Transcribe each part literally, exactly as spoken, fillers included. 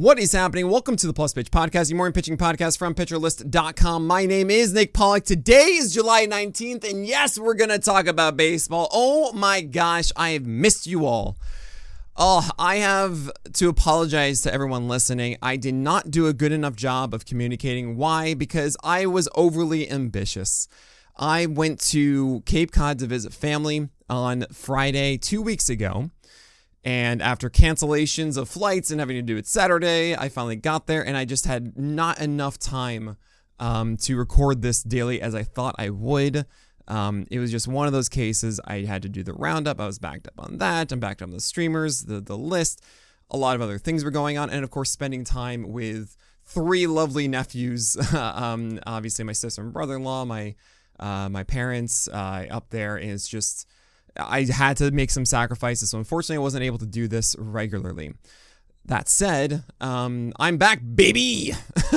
What is happening? Welcome to the Plus Pitch Podcast, your morning pitching podcast from pitcher list dot com. My name is Nick Pollack. Today is July nineteenth, and yes, we're going to talk about baseball. Oh my gosh, I have missed you all. Oh, I have to apologize to everyone listening. I did not do a good enough job of communicating. Why? Because I was overly ambitious. I went to Cape Cod to visit family on Friday two weeks ago. And after cancellations of flights and having to do it Saturday, I finally got there, and I just had not enough time um, to record this daily as I thought I would. Um, it was just one of those cases. I had to do the roundup. I was backed up on that. I'm backed up on the streamers, the, the list. A lot of other things were going on. And of course, spending time with three lovely nephews. um, obviously, my sister and brother-in-law, my, uh, my parents uh, up there. And it's just... I had to make some sacrifices, so unfortunately I wasn't able to do this regularly. That said, um, I'm back, baby!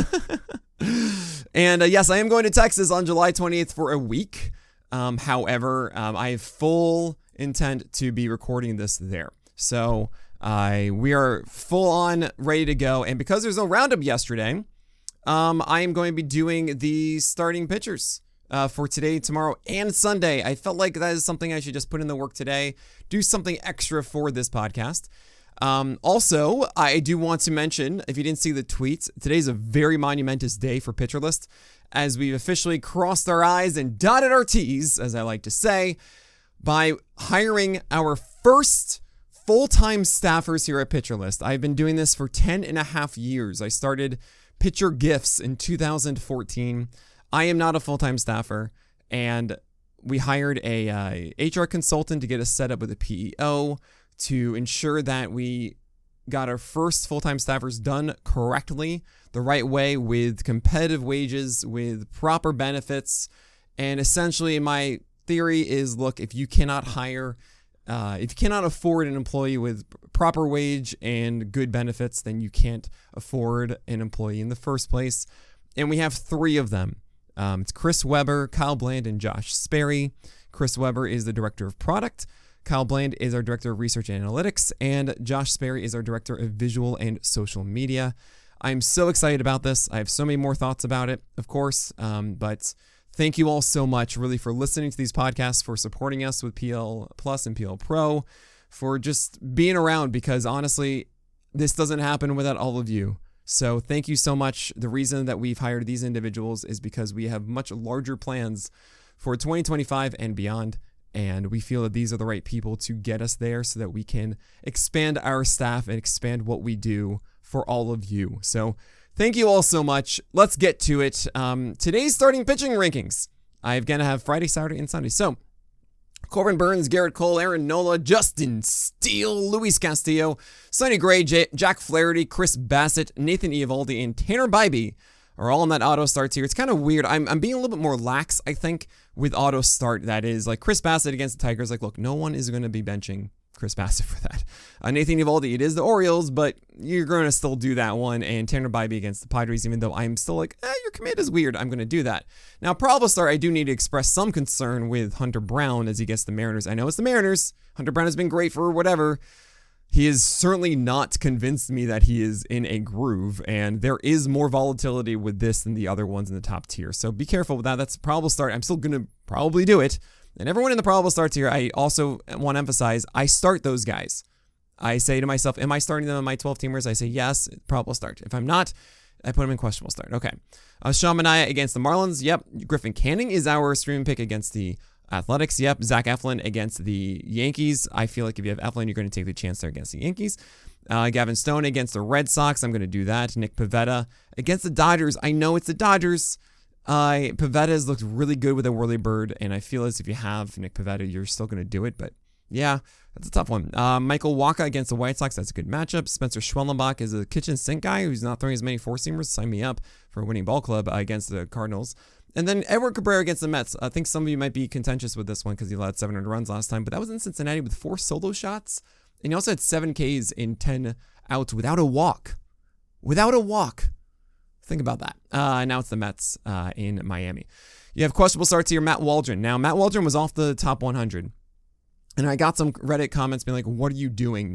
and uh, yes, I am going to Texas on July twentieth for a week. Um, however, um, I have full intent to be recording this there. So uh, we are full on ready to go, and because there's no roundup yesterday, um, I am going to be doing the starting pitchers. Uh, for today, tomorrow, and Sunday. I felt like that is something I should just put in the work today. Do something extra for this podcast. Um, also, I do want to mention, if you didn't see the tweets, today's a very monumentous day for Pitcher List, as we've officially crossed our I's and dotted our T's, as I like to say, by hiring our first full-time staffers here at Pitcher List. I've been doing this for ten and a half years. I started Pitcher Gifts in two thousand fourteen. I am not a full-time staffer, and we hired a uh, H R consultant to get us set up with a P E O to ensure that we got our first full-time staffers done correctly, the right way, with competitive wages, with proper benefits. And essentially, my theory is, look, if you cannot hire, uh, if you cannot afford an employee with proper wage and good benefits, then you can't afford an employee in the first place. And we have three of them. Um, it's Chris Weber, Kyle Bland, and Josh Sperry. Chris Weber is the director of product. Kyle Bland is our director of research and analytics. And Josh Sperry is our director of visual and social media. I'm so excited about this. I have so many more thoughts about it, of course. Um, but thank you all so much, really, for listening to these podcasts, for supporting us with P L Plus and P L Pro, for just being around, because honestly, this doesn't happen without all of you. So thank you so much. The reason that we've hired these individuals is because we have much larger plans for twenty twenty-five and beyond. And we feel that these are the right people to get us there so that we can expand our staff and expand what we do for all of you. So thank you all so much. Let's get to it. Um, today's starting pitching rankings. I'm going to have Friday, Saturday, and Sunday. So Corbin Burns, Garrett Cole, Aaron Nola, Justin Steele, Luis Castillo, Sonny Gray, J- Jack Flaherty, Chris Bassett, Nathan Eovaldi, and Tanner Bybee are all in that auto starts here. It's kind of weird. I'm I'm being a little bit more lax, I think, with auto start. That is, like Chris Bassett against the Tigers. Like, look, no one is going to be benching Chris Bassett for that. Uh, Nathan Eovaldi, it is the Orioles, but you're going to still do that one. And Tanner Bybee against the Padres, even though I'm still like, eh, your command is weird, I'm going to do that. Now, probable start, I do need to express some concern with Hunter Brown as he gets the Mariners. I know it's the Mariners. Hunter Brown has been great for whatever. He has certainly not convinced me that he is in a groove, and there is more volatility with this than the other ones in the top tier. So be careful with that. That's a probable start. I'm still going to probably do it. And everyone in the probable starts here, I also want to emphasize, I start those guys. I say to myself, am I starting them on my twelve-teamers? I say yes, probable start. If I'm not, I put them in questionable start. Okay. Uh, Sean Manaea against the Marlins. Yep. Griffin Canning is our streaming pick against the Athletics. Yep. Zach Eflin against the Yankees. I feel like if you have Eflin, you're going to take the chance there against the Yankees. Uh, Gavin Stone against the Red Sox. I'm going to do that. Nick Pivetta against the Dodgers. I know it's the Dodgers. Uh, Pivetta has looked really good with a whirly bird, and I feel as if you have Nick Pivetta, you're still going to do it, but yeah, that's a tough one. Uh, Michael Wacha against the White Sox, that's a good matchup. Spencer Schwellenbach is a kitchen sink guy who's not throwing as many four-seamers. Sign me up for a winning ball club uh, against the Cardinals. And then Edward Cabrera against the Mets. I think some of you might be contentious with this one because he allowed seven hundred runs last time, but that was in Cincinnati with four solo shots, and he also had seven Ks in ten outs without a walk. Without a walk. Think about that. Uh, now it's the Mets uh, in Miami. You have questionable starts here. Matt Waldron. Now, Matt Waldron was off the top one hundred. And I got some Reddit comments being like, what are you doing, Nick?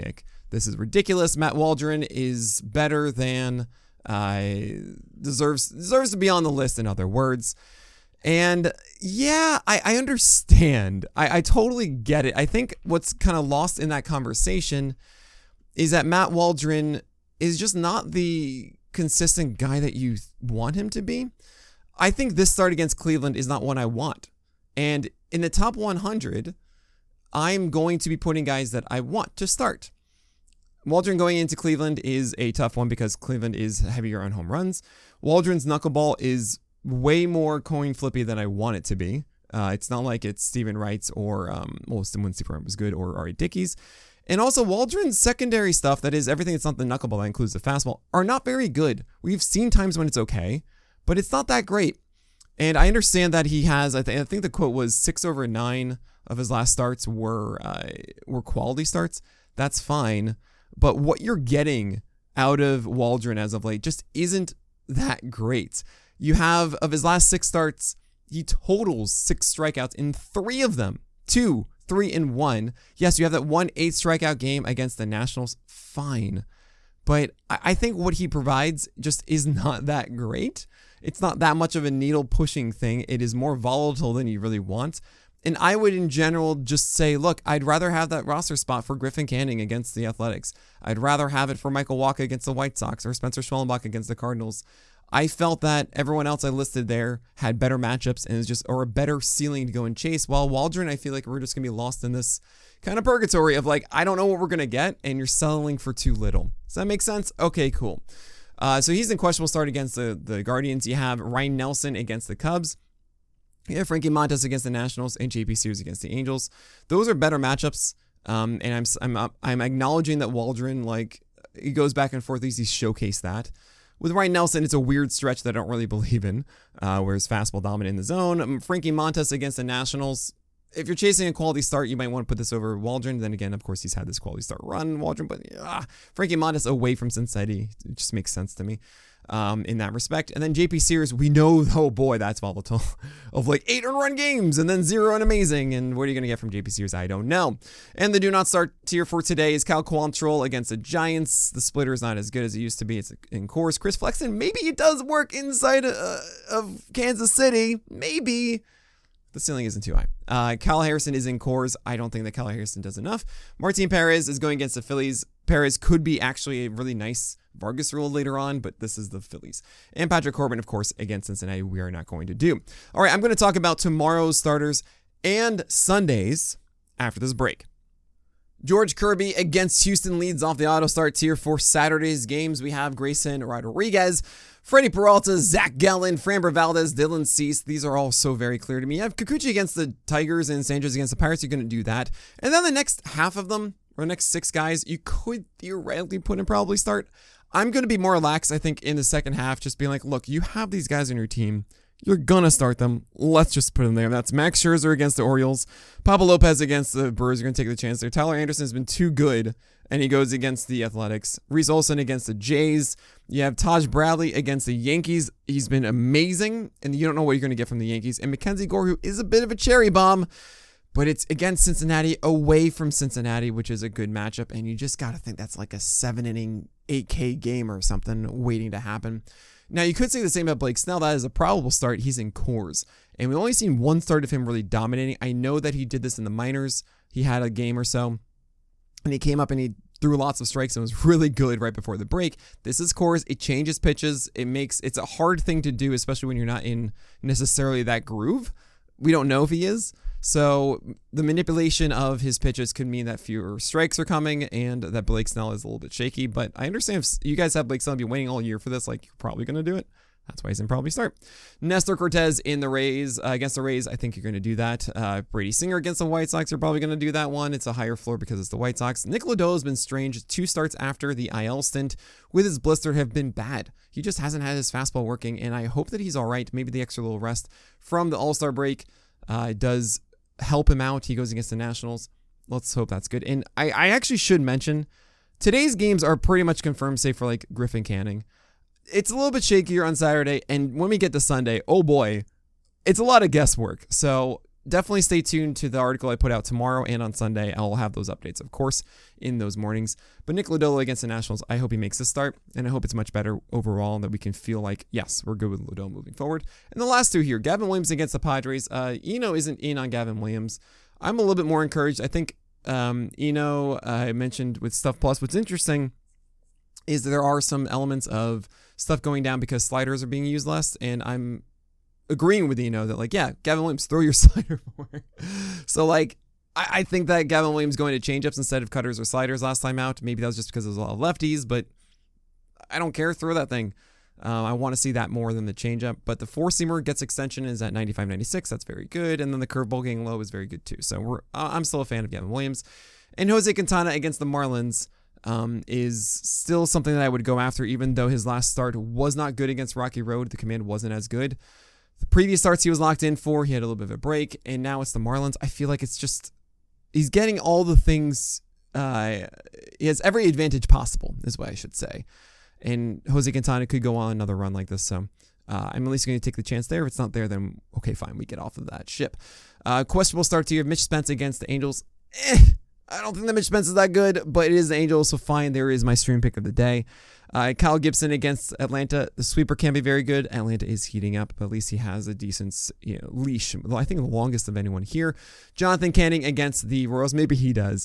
This is ridiculous. Matt Waldron is better than uh, deserves deserves to be on the list, in other words. And yeah, I, I understand. I, I totally get it. I think what's kind of lost in that conversation is that Matt Waldron is just not the consistent guy that you want him to be. I think this start against Cleveland is not one I want. And in the top one hundred, I'm going to be putting guys that I want to start. Waldron going into Cleveland is a tough one because Cleveland is heavier on home runs. Waldron's knuckleball is way more coin flippy than I want it to be. Uh, it's not like it's Steven Wright's or, um, well, when Steven Wright was good, or Ari Dickey's. And also, Waldron's secondary stuff, that is everything that's not the knuckleball, that includes the fastball, are not very good. We've seen times when it's okay, but it's not that great. And I understand that he has, I, th- I think the quote was six over nine of his last starts were uh, were quality starts. That's fine. But what you're getting out of Waldron as of late just isn't that great. You have, of his last six starts, he totals six strikeouts in three of them. Two, three, and one. Yes, you have that one eight strikeout game against the Nationals. Fine. But I think what he provides just is not that great. It's not that much of a needle pushing thing. It is more volatile than you really want. And I would in general just say, look, I'd rather have that roster spot for Griffin Canning against the Athletics. I'd rather have it for Michael Wacha against the White Sox or Spencer Schwellenbach against the Cardinals. I felt that everyone else I listed there had better matchups and is just, or a better ceiling to go and chase. While Waldron, I feel like we're just going to be lost in this kind of purgatory of like, I don't know what we're going to get, and you're settling for too little. Does that make sense? Okay, cool. Uh, so he's in questionable start against the, the Guardians. You have Ryan Nelson against the Cubs. You have Frankie Montas against the Nationals and J P Sears against the Angels. Those are better matchups. Um, and I'm I'm I'm acknowledging that Waldron, like, he goes back and forth. He's showcased that. With Ryan Nelson, it's a weird stretch that I don't really believe in, uh, where his fastball dominant in the zone. Um, Frankie Montas against the Nationals. If you're chasing a quality start, you might want to put this over Waldron. Then again, of course, he's had this quality start run, Waldron, but uh, Frankie Montas away from Cincinnati, it just makes sense to me um, in that respect. And then J P Sears, we know, oh boy, that's volatile, of like eight run games and then zero and amazing. And what are you going to get from J P Sears? I don't know. And the do not start tier for today is Cal Quantrill against the Giants. The splitter is not as good as it used to be. It's in course. Chris Flexen, maybe it does work inside uh, of Kansas City. Maybe. The ceiling isn't too high. Uh, Kyle Harrison is in cores. I don't think that Kyle Harrison does enough. Martin Perez is going against the Phillies. Perez could be actually a really nice Vargas rule later on, but this is the Phillies. And Patrick Corbin, of course, against Cincinnati, we are not going to do. All right, I'm going to talk about tomorrow's starters and Sundays after this break. George Kirby against Houston leads off the auto start tier for Saturday's games. We have Grayson Rodriguez, Freddie Peralta, Zach Gallen, Framber Valdez, Dylan Cease. These are all so very clear to me. You have Kikuchi against the Tigers and Sanchez against the Pirates. You're going to do that. And then the next half of them, or the next six guys, you could theoretically put in probably start. I'm going to be more relaxed, I think, in the second half, just being like, look, you have these guys on your team. You're going to start them. Let's just put them there. That's Max Scherzer against the Orioles. Pablo Lopez against the Brewers. You're going to take the chance there. Tyler Anderson has been too good, and he goes against the Athletics. Reese Olson against the Jays. You have Taj Bradley against the Yankees. He's been amazing, and you don't know what you're going to get from the Yankees. And Mackenzie Gore, who is a bit of a cherry bomb, but it's against Cincinnati, away from Cincinnati, which is a good matchup, and you just got to think that's like a seven-inning, eight K game or something waiting to happen. Now, you could say the same about Blake Snell. That is a probable start. He's in cores. And we've only seen one start of him really dominating. I know that he did this in the minors. He had a game or so. And he came up and he threw lots of strikes and was really good right before the break. This is cores. It changes pitches. It makes it's a hard thing to do, especially when you're not in necessarily that groove. We don't know if he is. So the manipulation of his pitches could mean that fewer strikes are coming and that Blake Snell is a little bit shaky. But I understand if you guys have Blake Snell be waiting all year for this, like, you're probably going to do it. That's why he's in probably start. Nestor Cortez in the Rays, uh, against the Rays, I think you're going to do that. Uh, Brady Singer against the White Sox, you're probably going to do that one. It's a higher floor because it's the White Sox. Nick Lodolo has been strange. Two starts after the I L stint with his blister have been bad. He just hasn't had his fastball working, and I hope that he's all right. Maybe the extra little rest from the All-Star break uh, does help him out. He goes against the Nationals. Let's hope that's good. And I, I actually should mention, today's games are pretty much confirmed, save for like Griffin Canning. It's a little bit shakier on Saturday, and when we get to Sunday, oh boy, it's a lot of guesswork. So definitely stay tuned to the article I put out tomorrow and on Sunday. I'll have those updates, of course, in those mornings. But Nick Lodolo against the Nationals, I hope he makes this start, and I hope it's much better overall, and that we can feel like, yes, we're good with Lodolo moving forward. And the last two here, Gavin Williams against the Padres. Uh, Eno isn't in on Gavin Williams. I'm a little bit more encouraged. I think um, Eno, uh, I mentioned with Stuff Plus. What's interesting is that there are some elements of stuff going down because sliders are being used less, and I'm agreeing with Eno that, like, yeah, Gavin Williams, throw your slider more. So, like, I, I think that Gavin Williams going to changeups instead of cutters or sliders last time out. Maybe that was just because there was a lot of lefties, but I don't care. Throw that thing. Uh, I want to see that more than the changeup. But the four-seamer gets extension is at ninety-five ninety-six. That's very good. And then the curveball getting low is very good, too. So we're I'm still a fan of Gavin Williams. And Jose Quintana against the Marlins um, is still something that I would go after, even though his last start was not good against Rocky Road. The command wasn't as good. The previous starts he was locked in for, he had a little bit of a break, and now it's the Marlins. I feel like it's just, he's getting all the things, uh, he has every advantage possible, is what I should say. And Jose Quintana could go on another run like this, so uh, I'm at least going to take the chance there. If it's not there, then okay, fine, we get off of that ship. Uh, questionable start to you, Mitch Spence against the Angels. Eh, I don't think that Mitch Spence is that good, but it is the Angels, so fine, there is my stream pick of the day. Uh, Kyle Gibson against Atlanta. The sweeper can be very good. Atlanta is heating up, but at least he has a decent, you know, leash. I think the longest of anyone here. Jonathan Canning against the Royals. Maybe he does.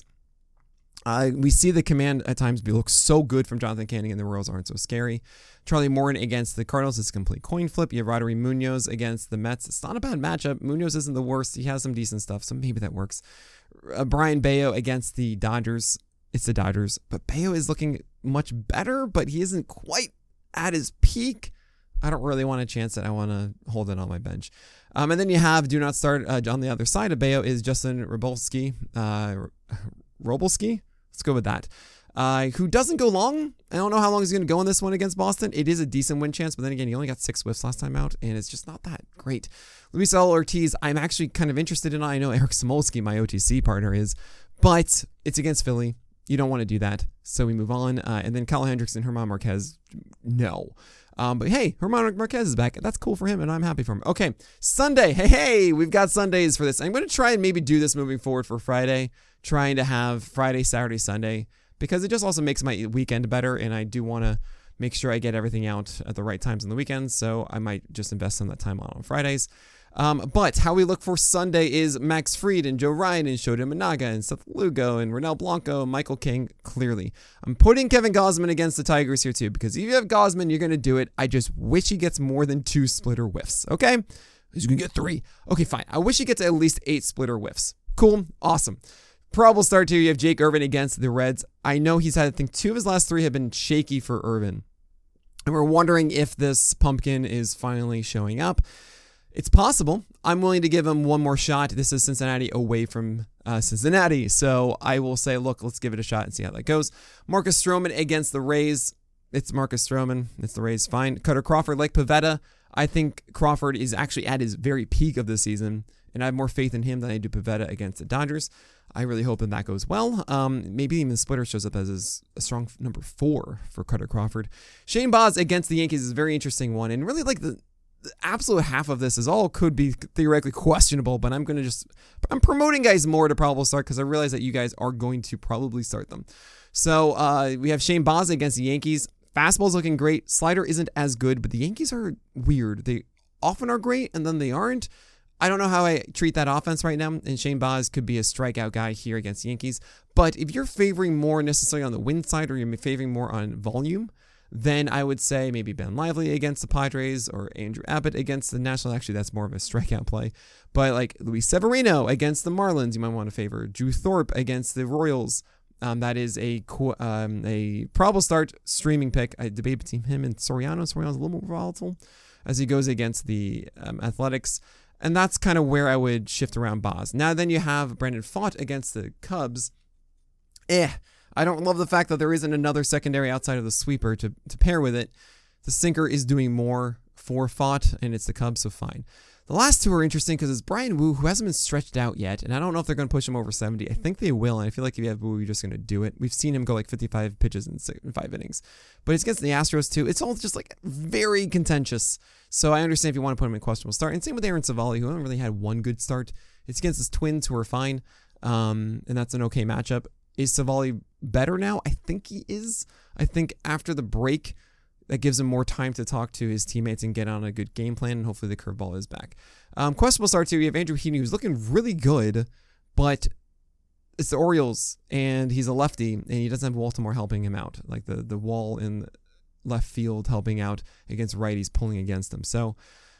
Uh, we see the command at times be look so good from Jonathan Canning, and the Royals aren't so scary. Charlie Morton against the Cardinals is a complete coin flip. You have Roddery Munoz against the Mets. It's not a bad matchup. Munoz isn't the worst. He has some decent stuff, so maybe that works. Uh, Brian Bayo against the Dodgers. It's the Dodgers, but Bayo is looking much better, but he isn't quite at his peak. I don't really want to chance it. I want to hold it on my bench. Um, and then you have do not start uh, on the other side of Bayo is Justin Robolski. Uh, Robolski? Let's go with that. Uh, who doesn't go long. I don't know how long he's going to go in this one against Boston. It is a decent win chance, but then again, he only got six whiffs last time out, and it's just not that great. Luis L. Ortiz, I'm actually kind of interested in. I know Eric Smolsky, my O T C partner, is, but it's against Philly. You don't want to do that, so we move on. Uh, and then Kyle Hendricks and German Marquez, no. Um, but hey, German Marquez is back. That's cool for him, and I'm happy for him. Okay, Sunday. Hey, hey, we've got Sundays for this. I'm going to try and maybe do this moving forward for Friday, trying to have Friday, Saturday, Sunday, because it just also makes my weekend better, and I do want to make sure I get everything out at the right times on the weekends, so I might just invest some of that time on, on Fridays. Um, but how we look for Sunday is Max Fried and Joe Ryan and Shota Managa and Seth Lugo and Ronel Blanco and Michael King. Clearly, I'm putting Kevin Gausman against the Tigers here too, because if you have Gausman, you're going to do it. I just wish he gets more than two splitter whiffs. Okay. He's going to get three. Okay, fine. I wish he gets at least eight splitter whiffs. Cool. Awesome. Probable start here. You have Jake Irvin against the Reds. I know he's had, I think two of his last three have been shaky for Irvin. And we're wondering if this pumpkin is finally showing up. It's possible. I'm willing to give him one more shot. This is Cincinnati away from uh, Cincinnati. So I will say, look, let's give it a shot and see how that goes. Marcus Stroman against the Rays. It's Marcus Stroman. It's the Rays. Fine. Cutter Crawford, like Pivetta. I think Crawford is actually at his very peak of the season, and I have more faith in him than I do Pivetta against the Dodgers. I really hope that that goes well. Um, maybe even Splitter shows up as a strong number four for Cutter Crawford. Shane Baz against the Yankees is a very interesting one, and really like the The absolute half of this is all could be theoretically questionable, but I'm going to just, I'm promoting guys more to probable start because I realize that you guys are going to probably start them. So uh, we have Shane Baz against the Yankees. Fastball's looking great. Slider isn't as good, but the Yankees are weird. They often are great, and then they aren't. I don't know how I treat that offense right now, and Shane Baz could be a strikeout guy here against the Yankees. But if you're favoring more necessarily on the win side or you're favoring more on volume, then I would say maybe Ben Lively against the Padres or Andrew Abbott against the Nationals. Actually, that's more of a strikeout play. But like Luis Severino against the Marlins, you might want to favor. Drew Thorpe against the Royals. Um, that is a um, a probable start streaming pick. I debate between him and Soriano. Soriano's a little more volatile as he goes against the um, Athletics. And that's kind of where I would shift around Baz. Now then you have Brandon Pfaadt against the Cubs. Eh. I don't love the fact that there isn't another secondary outside of the sweeper to, to pair with it. The sinker is doing more for Pfaadt, and it's the Cubs, so fine. The last two are interesting because it's Brian Wu, who hasn't been stretched out yet, and I don't know if they're going to push him over seventy. I think they will, and I feel like if you have Wu, you're just going to do it. We've seen him go like fifty-five pitches in, six, in five innings. But it's against the Astros, too. It's all just like very contentious. So I understand if you want to put him in questionable start. And same with Aaron Savali, who hasn't really had one good start It's against his Twins, who are fine, um, and that's an okay matchup. Is Savali better now? I think he is. I think after the break, that gives him more time to talk to his teammates and get on a good game plan, and hopefully the curveball is back. Um, questionable start too. We have Andrew Heaney, who's looking really good, but it's the Orioles, and he's a lefty, and he doesn't have Baltimore helping him out. Like the, the wall in left field helping out against righties pulling against him. So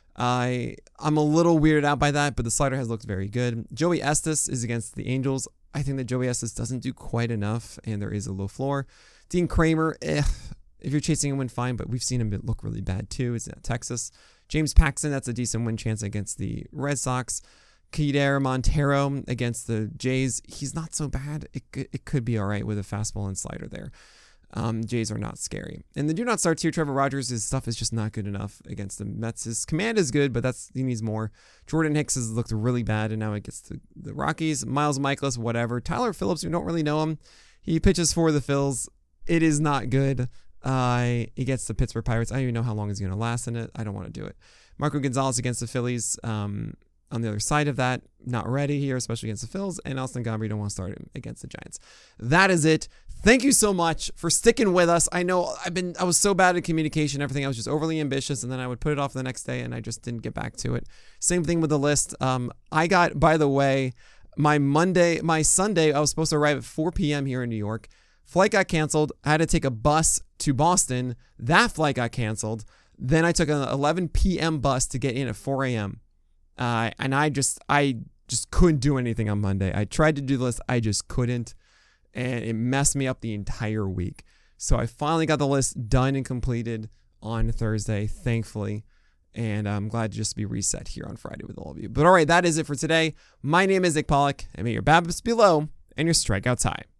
I, I'm a little weirded out by that, but the slider has looked very good. Joey Estes is against the Angels. I think that Joey Estes doesn't do quite enough, and there is a low floor. Dean Kramer, eh, if you're chasing a win, fine, but we've seen him look really bad too. It's at Texas. James Paxton, that's a decent win chance against the Red Sox. Kider Montero against the Jays. He's not so bad. It, it could be all right with a fastball and slider there. Um, Jays are not scary. And the do not start here, Trevor Rogers, his stuff is just not good enough against the Mets. His command is good, but that's he needs more. Jordan Hicks has looked really bad, and now it gets the, the Rockies. Miles Michaelis, whatever. Tyler Phillips, we don't really know him. He pitches for the Phils. It is not good. Uh, he gets the Pittsburgh Pirates. I don't even know how long he's going to last in it. I don't want to do it. Marco Gonzalez against the Phillies. Um, on the other side of that, not ready here, especially against the Phils. And Austin Gomber, don't want to start him against the Giants. That is it. Thank you so much for sticking with us. I know I've been, I was so bad at communication, everything. I was just overly ambitious, and then I would put it off the next day, and I just didn't get back to it. Same thing with the list. Um, I got, by the way, my Monday, my Sunday, I was supposed to arrive at four p.m. here in New York. Flight got canceled. I had to take a bus to Boston. That flight got canceled. Then I took an eleven p.m. bus to get in at four a.m. Uh, and I just, I just couldn't do anything on Monday. I tried to do the list. I just couldn't. And it messed me up the entire week. So I finally got the list done and completed on Thursday, thankfully. And I'm glad to just be reset here on Friday with all of you. But all right, that is it for today. My name is Nick Pollock, and may your BABIPs be low and your strikeouts high.